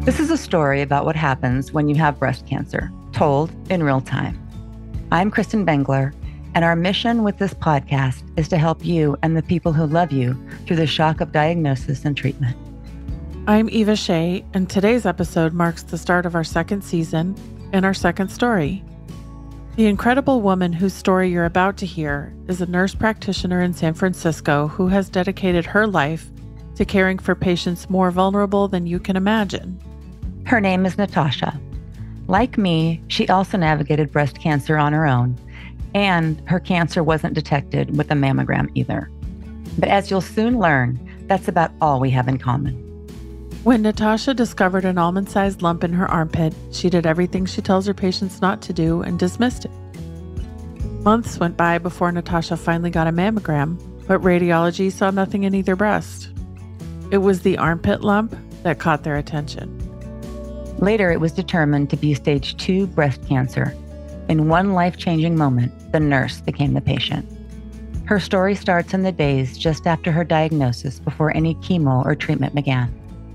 This is a story about what happens when you have breast cancer, told in real time. I'm Kristen Bengler, and our mission with this podcast is to help you and the people who love you through the shock of diagnosis and treatment. I'm Eva Shea, and today's episode marks the start of our second season and our second story. The incredible woman whose story you're about to hear is a nurse practitioner in San Francisco who has dedicated her life to caring for patients more vulnerable than you can imagine. Her name is Natasha. Like me, she also navigated breast cancer on her own, and her cancer wasn't detected with a mammogram either. But as you'll soon learn, that's about all we have in common. When Natasha discovered an almond-sized lump in her armpit, she did everything she tells her patients not to do and dismissed it. Months went by before Natasha finally got a mammogram, but radiology saw nothing in either breast. It was the armpit lump that caught their attention. Later, it was determined to be stage 2 breast cancer. In one life-changing moment, the nurse became the patient. Her story starts in the days just after her diagnosis, before any chemo or treatment began.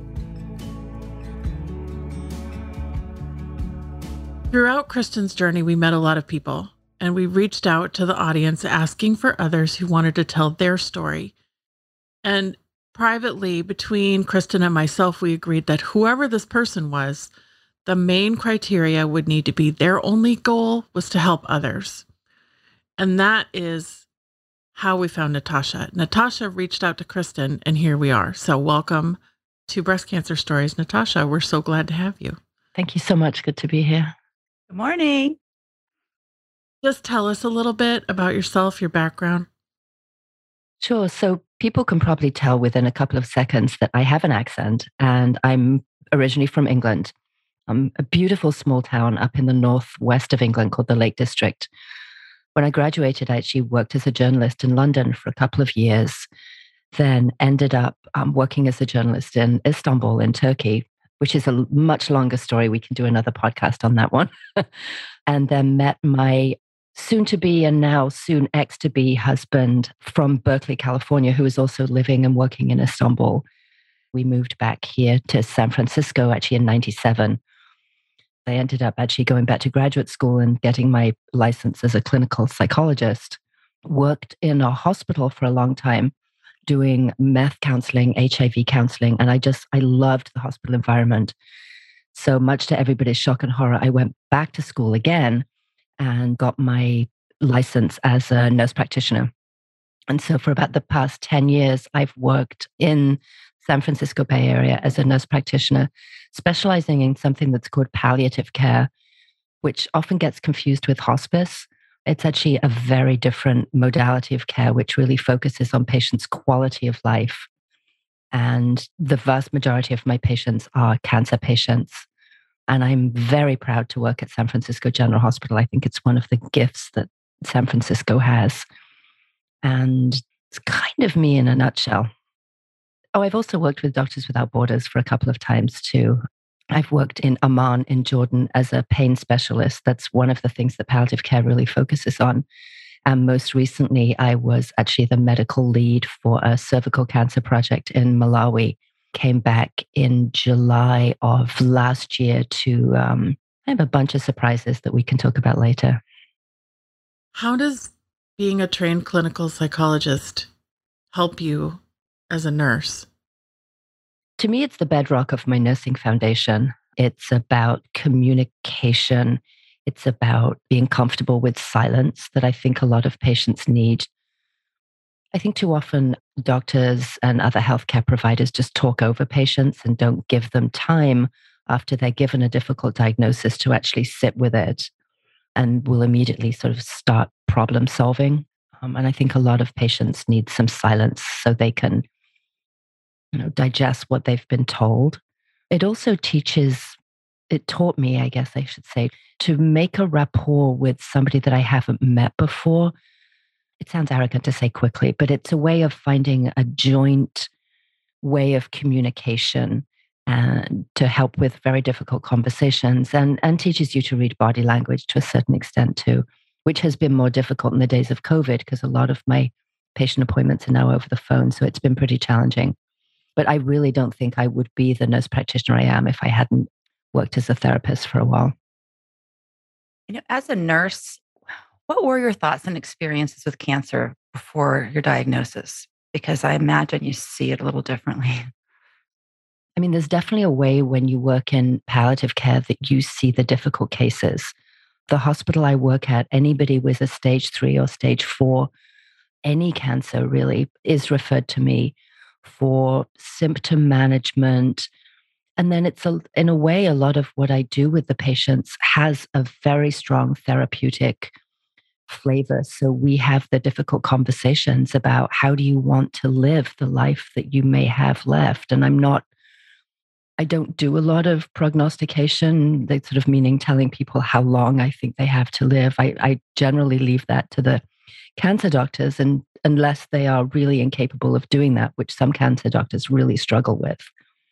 Throughout Kristen's journey, we met a lot of people, and we reached out to the audience asking for others who wanted to tell their story. And privately, between Kristen and myself, we agreed that whoever this person was, the main criteria would need to be their only goal was to help others. And that is how we found Natasha. Natasha reached out to Kristen, and here we are. So welcome to Breast Cancer Stories, Natasha. We're so glad to have you. Thank you so much. Good to be here. Good morning. Just tell us a little bit about yourself, your background. Sure. So people can probably tell within a couple of seconds that I have an accent, and I'm originally from England. A beautiful small town up in the northwest of England called the Lake District. When I graduated, I actually worked as a journalist in London for a couple of years, then ended up working as a journalist in Istanbul in Turkey, which is a much longer story. We can do another podcast on that one. And then met my soon-to-be and now soon ex-to-be husband from Berkeley, California, who was also living and working in Istanbul. We moved back here to San Francisco actually in 97. I ended up actually going back to graduate school and getting my license as a clinical psychologist. Worked in a hospital for a long time, doing meth counseling, HIV counseling, and I loved the hospital environment. So much to everybody's shock and horror, I went back to school again and got my license as a nurse practitioner. And so for about the past 10 years, I've worked in San Francisco Bay Area as a nurse practitioner, specializing in something that's called palliative care, which often gets confused with hospice. It's actually a very different modality of care, which really focuses on patients' quality of life. And the vast majority of my patients are cancer patients. And I'm very proud to work at San Francisco General Hospital. I think it's one of the gifts that San Francisco has. And it's kind of me in a nutshell. Oh, I've also worked with Doctors Without Borders for a couple of times too. I've worked in Amman in Jordan as a pain specialist. That's one of the things that palliative care really focuses on. And most recently, I was actually the medical lead for a cervical cancer project in Malawi. Came back in July of last year to, I have a bunch of surprises that we can talk about later. How does being a trained clinical psychologist help you as a nurse? To me, it's the bedrock of my nursing foundation. It's about communication. It's about being comfortable with silence that I think a lot of patients need. I think too often doctors and other healthcare providers just talk over patients and don't give them time after they're given a difficult diagnosis to actually sit with it and will immediately sort of start problem solving. And I think a lot of patients need some silence so they can digest what they've been told. It also taught me, I guess I should say, to make a rapport with somebody that I haven't met before. It sounds arrogant to say quickly, but it's a way of finding a joint way of communication and to help with very difficult conversations and teaches you to read body language to a certain extent too, which has been more difficult in the days of COVID because a lot of my patient appointments are now over the phone. So it's been pretty challenging. But I really don't think I would be the nurse practitioner I am if I hadn't worked as a therapist for a while. As a nurse, what were your thoughts and experiences with cancer before your diagnosis? Because I imagine you see it a little differently. I mean, there's definitely a way when you work in palliative care that you see the difficult cases. The hospital I work at, anybody with a stage 3 or stage 4, any cancer really, is referred to me for symptom management. And then in a way, a lot of what I do with the patients has a very strong therapeutic flavor. So we have the difficult conversations about how do you want to live the life that you may have left. And I don't do a lot of prognostication, that sort of meaning telling people how long I think they have to live. I generally leave that to the cancer doctors, and unless they are really incapable of doing that, which some cancer doctors really struggle with.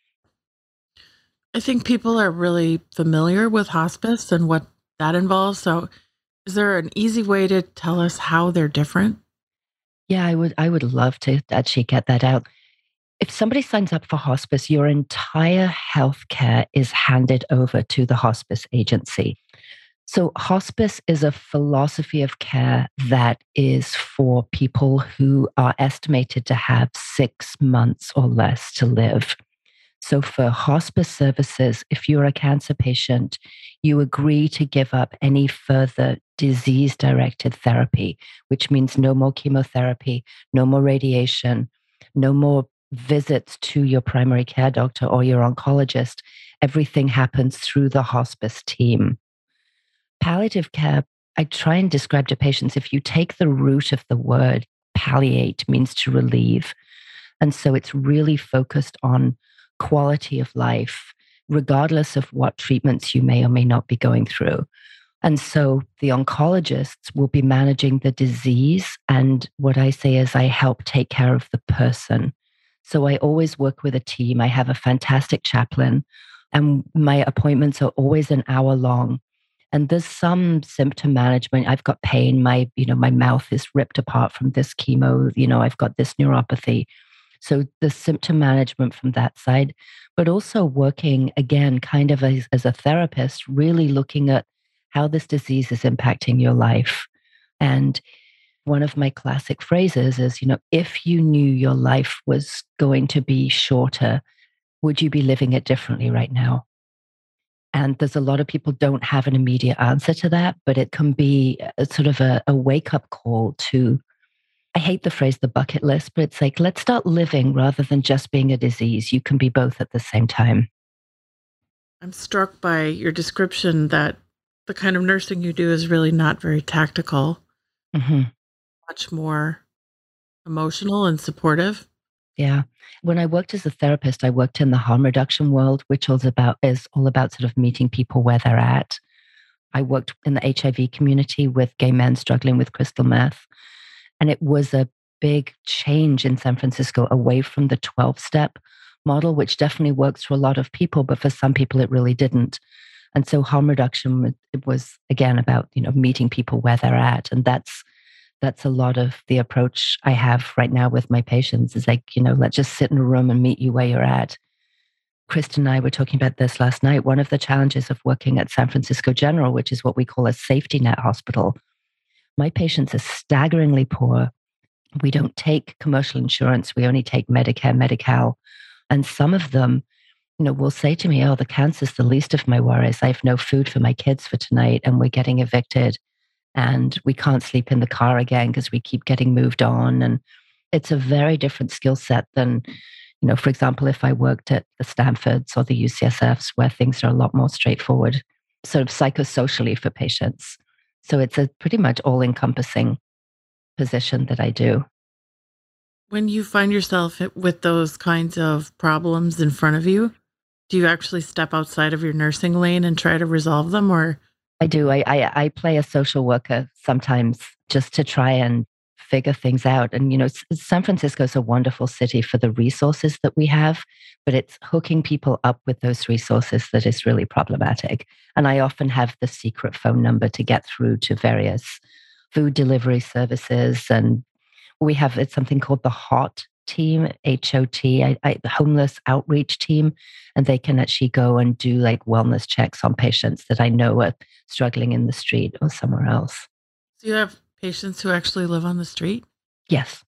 I think people are really familiar with hospice and what that involves. So, is there an easy way to tell us how they're different? Yeah, I would love to actually get that out. If somebody signs up for hospice, your entire health care is handed over to the hospice agency. So, hospice is a philosophy of care that is for people who are estimated to have 6 months or less to live. So, for hospice services, if you're a cancer patient, you agree to give up any further disease directed therapy, which means no more chemotherapy, no more radiation, no more visits to your primary care doctor or your oncologist. Everything happens through the hospice team. Palliative care, I try and describe to patients, if you take the root of the word, palliate means to relieve. And so it's really focused on quality of life, regardless of what treatments you may or may not be going through. And so the oncologists will be managing the disease. And what I say is, I help take care of the person. So I always work with a team. I have a fantastic chaplain, and my appointments are always an hour long. And there's some symptom management. I've got pain. My mouth is ripped apart from this chemo. I've got this neuropathy. So the symptom management from that side, but also working again, kind of as a therapist, really looking at how this disease is impacting your life. And one of my classic phrases is, if you knew your life was going to be shorter, would you be living it differently right now? And there's a lot of people don't have an immediate answer to that, but it can be a sort of a wake up call to, I hate the phrase the bucket list, but it's like, let's start living rather than just being a disease. You can be both at the same time. I'm struck by your description that the kind of nursing you do is really not very tactical, Hmm. much more emotional and supportive. Yeah. When I worked as a therapist, I worked in the harm reduction world, which is all about sort of meeting people where they're at. I worked in the HIV community with gay men struggling with crystal meth. And it was a big change in San Francisco away from the 12-step model, which definitely works for a lot of people, but for some people it really didn't. And so harm reduction, it was again about, meeting people where they're at. And that's a lot of the approach I have right now with my patients, is like, let's just sit in a room and meet you where you're at. Kristen and I were talking about this last night. One of the challenges of working at San Francisco General, which is what we call a safety net hospital, my patients are staggeringly poor. We don't take commercial insurance. We only take Medicare, Medi-Cal. And some of them, will say to me, oh, the cancer's the least of my worries. I have no food for my kids for tonight, and we're getting evicted, and we can't sleep in the car again because we keep getting moved on. And it's a very different skill set than, for example, if I worked at the Stanfords or the UCSFs, where things are a lot more straightforward, sort of psychosocially for patients. So it's a pretty much all encompassing position that I do. When you find yourself with those kinds of problems in front of you, do you actually step outside of your nursing lane and try to resolve them, or? I do. I play a social worker sometimes just to try and figure things out. And, San Francisco is a wonderful city for the resources that we have, but it's hooking people up with those resources that is really problematic. And I often have the secret phone number to get through to various food delivery services. And it's something called the HOT team, HOT, the homeless outreach team, and they can actually go and do like wellness checks on patients that I know are struggling in the street or somewhere else. Do you have patients who actually live on the street? Yes.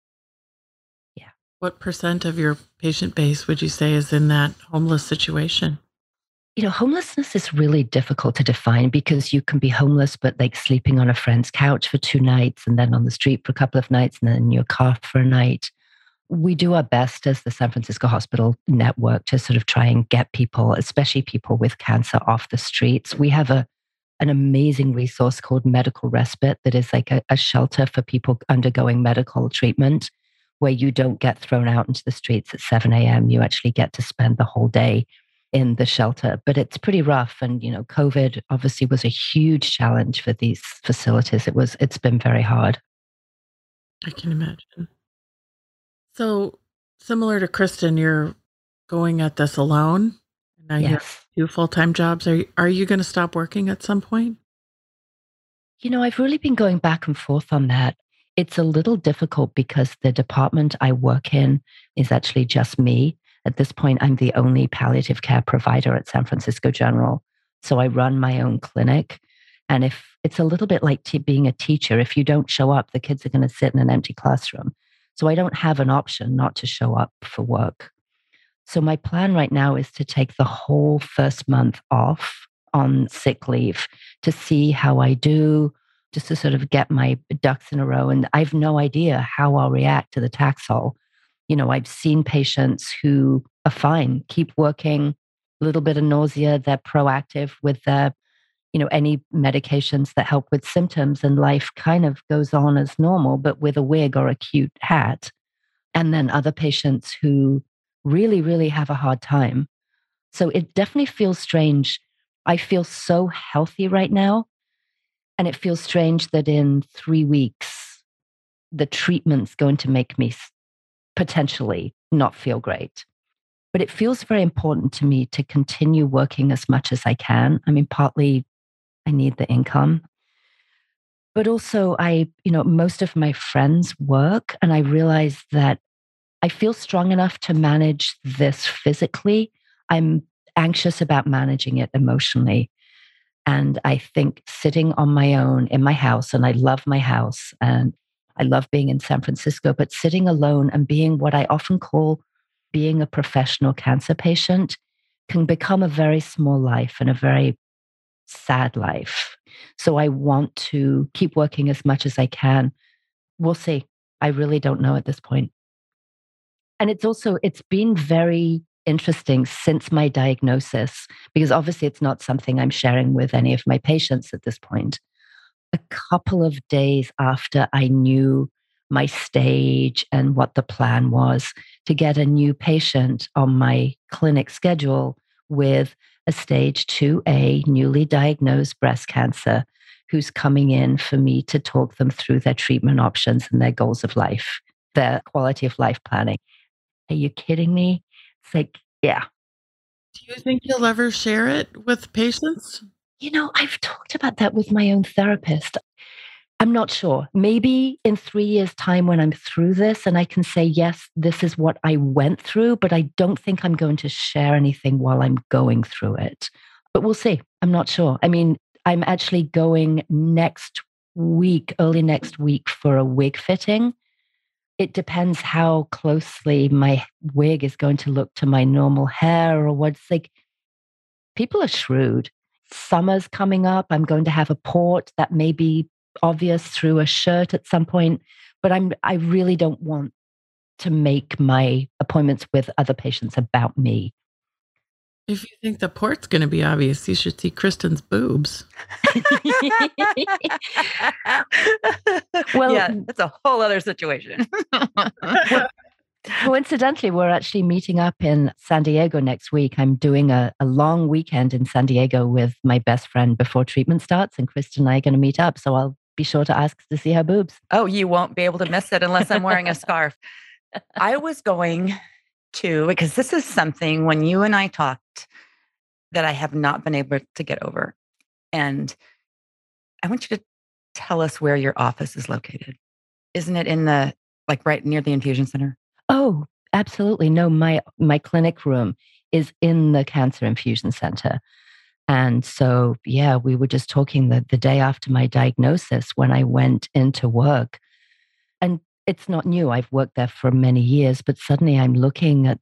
Yeah. What percent of your patient base would you say is in that homeless situation? Homelessness is really difficult to define because you can be homeless, but like sleeping on a friend's couch for 2 nights and then on the street for a couple of nights and then in your car for a night. We do our best as the San Francisco Hospital Network to sort of try and get people, especially people with cancer, off the streets. We have an amazing resource called Medical Respite that is like a shelter for people undergoing medical treatment where you don't get thrown out into the streets at 7 a.m. You actually get to spend the whole day in the shelter. But it's pretty rough. And, COVID obviously was a huge challenge for these facilities. It's been very hard. I can imagine. So, similar to Kristen, you're going at this alone. Now you have Yes. 2 full-time jobs. Are you gonna stop working at some point? I've really been going back and forth on that. It's a little difficult because the department I work in is actually just me. At this point, I'm the only palliative care provider at San Francisco General. So I run my own clinic. And if it's a little bit like being a teacher, if you don't show up, the kids are going to sit in an empty classroom. So I don't have an option not to show up for work. So my plan right now is to take the whole first month off on sick leave to see how I do, just to sort of get my ducks in a row. And I've no idea how I'll react to the Taxol. I've seen patients who are fine, keep working, a little bit of nausea, they're proactive with their, any medications that help with symptoms, and life kind of goes on as normal, but with a wig or a cute hat. And then other patients who really, really have a hard time. So it definitely feels strange. I feel so healthy right now. And it feels strange that in 3 weeks, the treatment's going to make me potentially not feel great. But it feels very important to me to continue working as much as I can. I mean, partly I need the income, but also most of my friends work, and I realize that I feel strong enough to manage this physically. I'm anxious about managing it emotionally. And I think sitting on my own in my house, and I love my house and I love being in San Francisco, but sitting alone and being what I often call being a professional cancer patient can become a very small life and a very sad life. So I want to keep working as much as I can. We'll see. I really don't know at this point. And it's been very interesting since my diagnosis, because obviously it's not something I'm sharing with any of my patients at this point. A couple of days after I knew my stage and what the plan was, to get a new patient on my clinic schedule with a stage 2A newly diagnosed breast cancer who's coming in for me to talk them through their treatment options and their goals of life, their quality of life planning. Are you kidding me? It's like, yeah. Do you think you'll ever share it with patients? I've talked about that with my own therapist. I'm not sure. Maybe in 3 years' time when I'm through this and I can say, yes, this is what I went through, but I don't think I'm going to share anything while I'm going through it. But we'll see. I'm not sure. I mean, I'm actually going next week, early next week, for a wig fitting. It depends how closely my wig is going to look to my normal hair or what's like. People are shrewd. Summer's coming up. I'm going to have a port that may be obvious through a shirt at some point, but I really don't want to make my appointments with other patients about me. If you think the port's gonna be obvious, you should see Kristen's boobs. Well, yeah, that's a whole other situation. Coincidentally, we're actually meeting up in San Diego next week. I'm doing a long weekend in San Diego with my best friend before treatment starts, and Kristen and I are going to meet up. So I'll be sure to ask to see her boobs. Oh, you won't be able to miss it unless I'm wearing a scarf. I was going to, because this is something when you and I talked that I have not been able to get over. And I want you to tell us where your office is located. Isn't it in right near the infusion center? Oh, absolutely. No, my clinic room is in the Cancer Infusion Center. And so, yeah, we were just talking the day after my diagnosis when I went into work. And it's not new. I've worked there for many years, but suddenly I'm looking at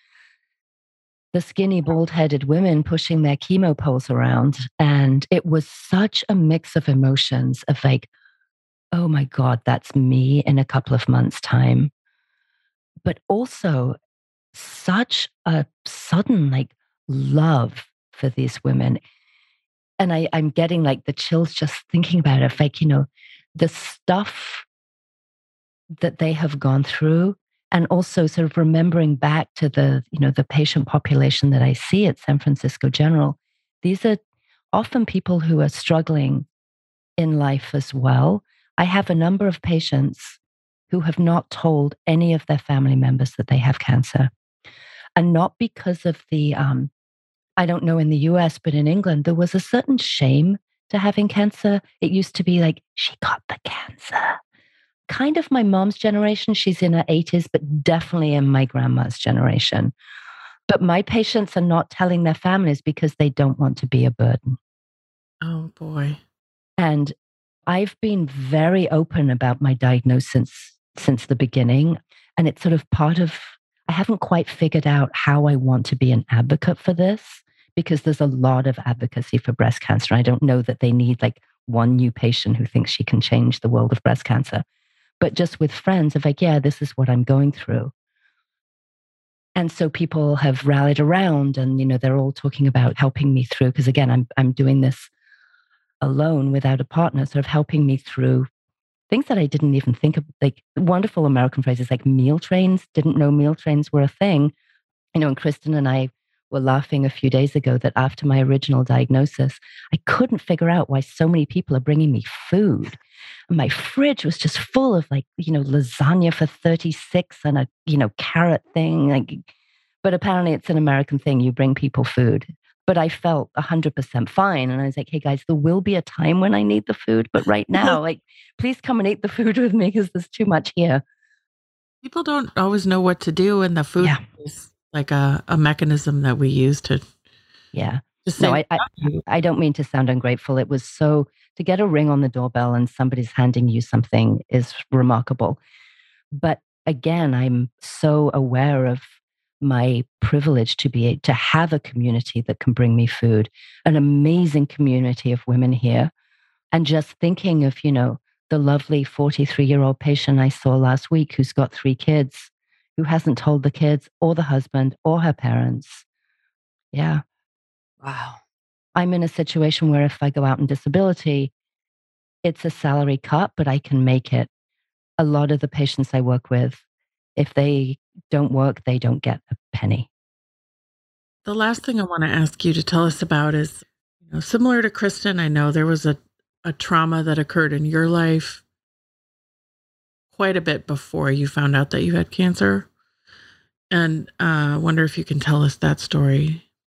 the skinny, bald-headed women pushing their chemo poles around. And it was such a mix of emotions of like, oh my God, that's me in a couple of months' time. But also such a sudden like love for these women. And I'm getting like the chills just thinking about it. Like, the stuff that they have gone through, and also sort of remembering back to the patient population that I see at San Francisco General. These are often people who are struggling in life as well. I have a number of patients who have not told any of their family members that they have cancer. And not because of I don't know in the US, but in England, there was a certain shame to having cancer. It used to be like, she got the cancer. Kind of my mom's generation. She's in her 80s, but definitely in my grandma's generation. But my patients are not telling their families because they don't want to be a burden. Oh, boy. And I've been very open about my diagnosis since the beginning. And it's sort of part of, I haven't quite figured out how I want to be an advocate for this because there's a lot of advocacy for breast cancer. I don't know that they need like one new patient who thinks she can change the world of breast cancer. But just with friends of like, yeah, this is what I'm going through. And so people have rallied around and, they're all talking about helping me through. Because again, I'm doing this alone without a partner, sort of helping me through things that I didn't even think of, like wonderful American phrases like meal trains, didn't know meal trains were a thing. And Kristen and I were laughing a few days ago that after my original diagnosis, I couldn't figure out why so many people are bringing me food. And my fridge was just full of like, lasagna for 36 and a, carrot thing. Like, but apparently it's an American thing. You bring people food. But I felt 100% fine. And I was like, hey guys, there will be a time when I need the food. But right now, like, please come and eat the food with me because there's too much here. People don't always know what to do. And the food is like a mechanism that we use to. Yeah. No, I don't mean to sound ungrateful. It was so, to get a ring on the doorbell and somebody's handing you something is remarkable. But again, I'm so aware of my privilege to have a community that can bring me food, an amazing community of women here. And just thinking of, the lovely 43-year-old patient I saw last week who's got 3 kids, who hasn't told the kids or the husband or her parents. Yeah. Wow. I'm in a situation where if I go out on disability, it's a salary cut, but I can make it. A lot of the patients I work with, if they don't work, they don't get a penny. The last thing I want to ask you to tell us about is, similar to Kristen, I know there was a trauma that occurred in your life quite a bit before you found out that you had cancer. And I wonder if you can tell us that story.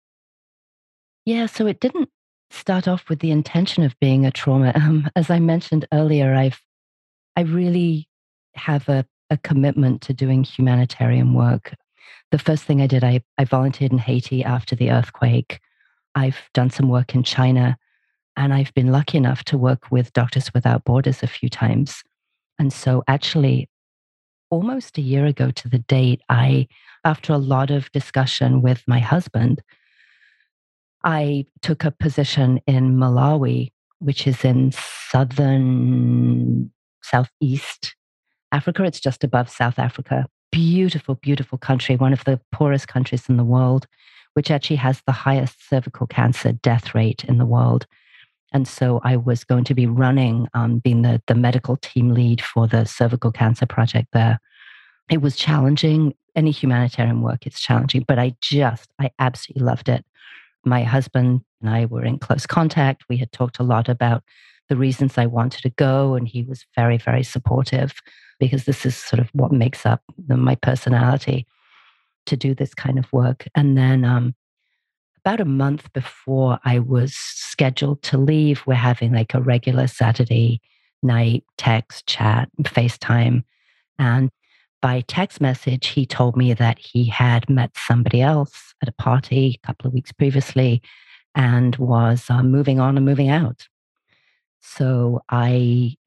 Yeah, so it didn't start off with the intention of being a trauma. As I mentioned earlier, I really have a commitment to doing humanitarian work. The first thing I did, I volunteered in Haiti after the earthquake. I've done some work in China, and I've been lucky enough to work with Doctors Without Borders a few times. And so actually, almost a year ago to the date, after a lot of discussion with my husband, I took a position in Malawi, which is in southeast Africa. It's just above South Africa. Beautiful, beautiful country, one of the poorest countries in the world, which actually has the highest cervical cancer death rate in the world. And so I was going to be running, being the medical team lead for the cervical cancer project there. It was challenging. Any humanitarian work is challenging, but I absolutely loved it. My husband and I were in close contact. We had talked a lot about the reasons I wanted to go, and he was very, very supportive because this is sort of what makes up my personality to do this kind of work. And then about a month before I was scheduled to leave, we're having like a regular Saturday night text, chat, FaceTime. And by text message, he told me that he had met somebody else at a party a couple of weeks previously and was moving on and moving out. So I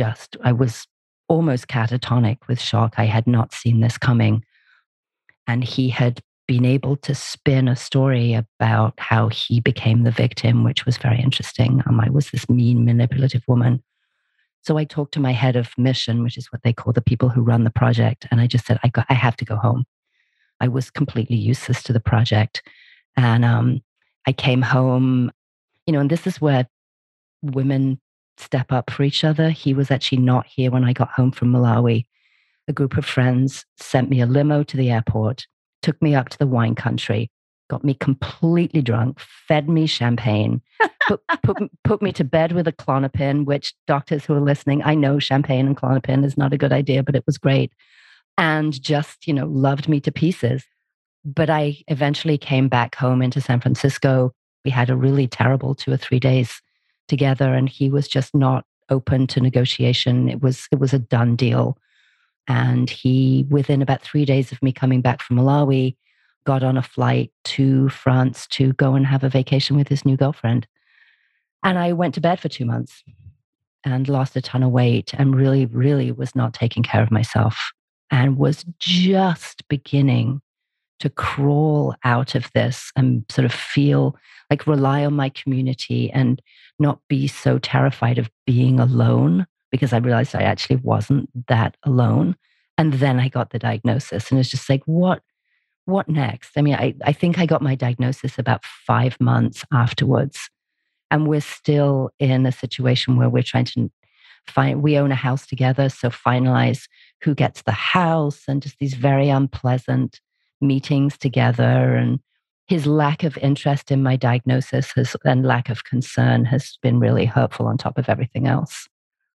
was almost catatonic with shock. I had not seen this coming. And he had been able to spin a story about how he became the victim, which was very interesting. I was this mean, manipulative woman. So I talked to my head of mission, which is what they call the people who run the project. And I just said, I have to go home. I was completely useless to the project. And I came home, and this is where women step up for each other. He was actually not here when I got home from Malawi. A group of friends sent me a limo to the airport, took me up to the wine country, got me completely drunk, fed me champagne, put me to bed with a Klonopin, which doctors who are listening, I know champagne and Klonopin is not a good idea, but it was great. And just, loved me to pieces. But I eventually came back home into San Francisco. We had a really terrible 2 or 3 days together, and he was just not open to negotiation. It was a done deal. And he, within about 3 days of me coming back from Malawi, got on a flight to France to go and have a vacation with his new girlfriend. And I went to bed for 2 months and lost a ton of weight and really, really was not taking care of myself and was just beginning to crawl out of this and sort of feel like rely on my community and not be so terrified of being alone, because I realized I actually wasn't that alone. And then I got the diagnosis, and it's just like, what next? I mean, I think I got my diagnosis about 5 months afterwards, and we're still in a situation where we're trying to we own a house together, so finalize who gets the house and just these very unpleasant meetings together. And his lack of interest in my diagnosis and lack of concern has been really hurtful on top of everything else.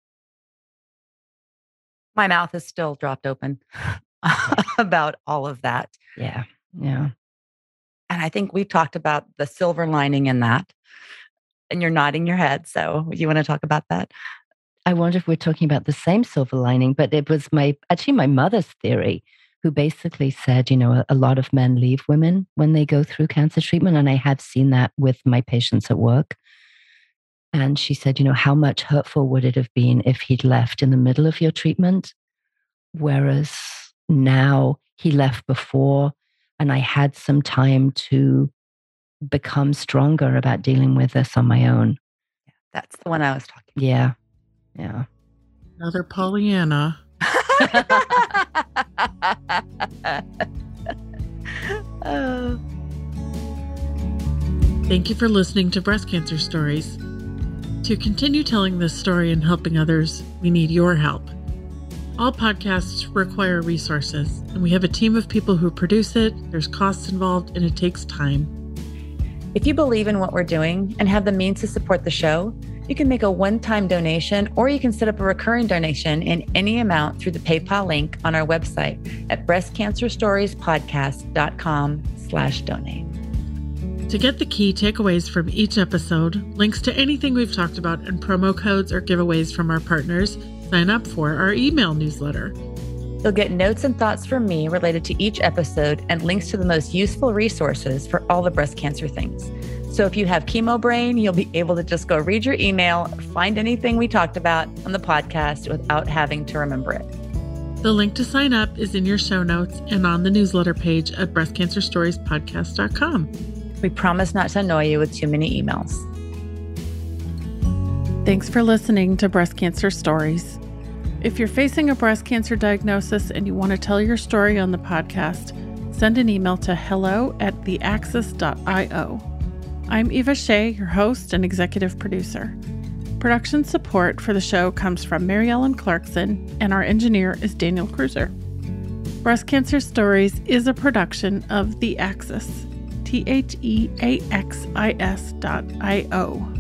My mouth is still dropped open about all of that. Yeah. And I think we've talked about the silver lining in that, and you're nodding your head. So you want to talk about that? I wonder if we're talking about the same silver lining, but it was my mother's theory, who basically said, a lot of men leave women when they go through cancer treatment. And I have seen that with my patients at work. And she said, how much hurtful would it have been if he'd left in the middle of your treatment? Whereas now he left before, and I had some time to become stronger about dealing with this on my own. That's the one I was talking about. Yeah. Another Pollyanna. Thank you for listening to Breast Cancer Stories. To continue telling this story and helping others, we need your help. All podcasts require resources, and we have a team of people who produce it. There's costs involved, and it takes time. If you believe in what we're doing and have the means to support the show, you can make a one-time donation, or you can set up a recurring donation in any amount through the PayPal link on our website at breastcancerstoriespodcast.com/donate. To get the key takeaways from each episode, links to anything we've talked about, and promo codes or giveaways from our partners, sign up for our email newsletter. You'll get notes and thoughts from me related to each episode and links to the most useful resources for all the breast cancer things. So if you have chemo brain, you'll be able to just go read your email, find anything we talked about on the podcast without having to remember it. The link to sign up is in your show notes and on the newsletter page at breastcancerstoriespodcast.com. We promise not to annoy you with too many emails. Thanks for listening to Breast Cancer Stories. If you're facing a breast cancer diagnosis and you want to tell your story on the podcast, send an email to hello@theaxis.io. I'm Eva Shea, your host and executive producer. Production support for the show comes from Mary Ellen Clarkson, and our engineer is Daniel Cruiser. Breast Cancer Stories is a production of The Axis, THEAXIS.io.